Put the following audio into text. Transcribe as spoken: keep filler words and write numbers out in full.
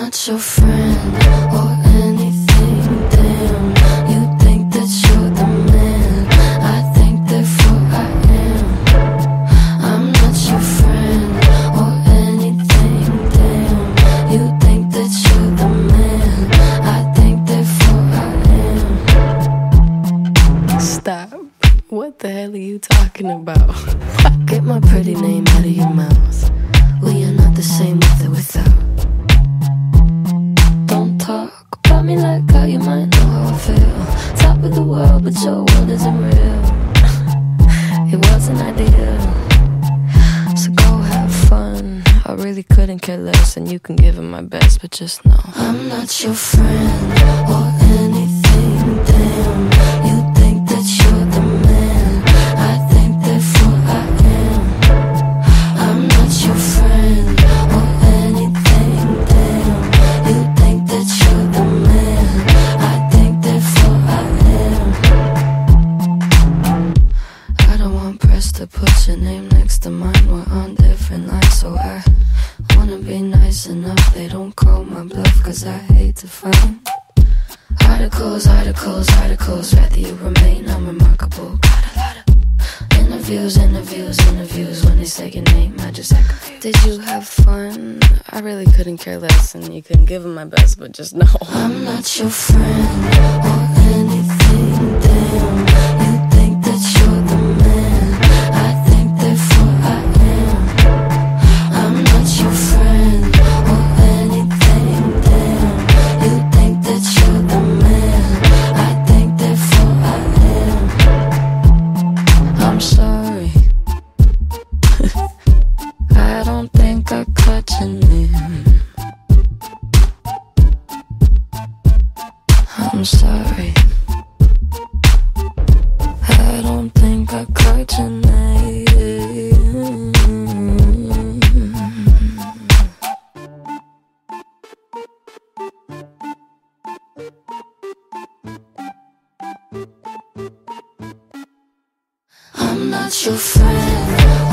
not your friend or anything, damn. You think that you're the man, I think therefore I am. I'm not your friend or anything, damn. You think that you're the man, I think therefore I am. Stop. What the hell are you talking about? Get my pretty name out of your mouth. We are not the same with or without. Don't talk about me like how you might know how I feel. Top of the world, but your world isn't real. It wasn't ideal. So go have fun. I really couldn't care less, and you can give it my best, but just know I'm not your friend or anything, damn. You think that you're the man, I think therefore I am. I'm not your friend or anything, damn. You think that you're the man, I think therefore I am. I don't want press to put your name next to mine. We're on different lines, so I wanna be nice enough they don't call my bluff, cause I hate to find articles, articles, articles. Rather you remain unremarkable. Got a lot of interviews, interviews, interviews. When they say your name, I just act confused. Did you have fun? I really couldn't care less, and you couldn't give them my best, but just know I'm not your friend or anything, damn. You think that you're the man, I think therefore I am. I'm not your friend or anything, damn. You think that you're the man, I think therefore I am. I'm sorry. I don't think I caught your name. I'm sorry. I don't think I caught your name. I'm not your friend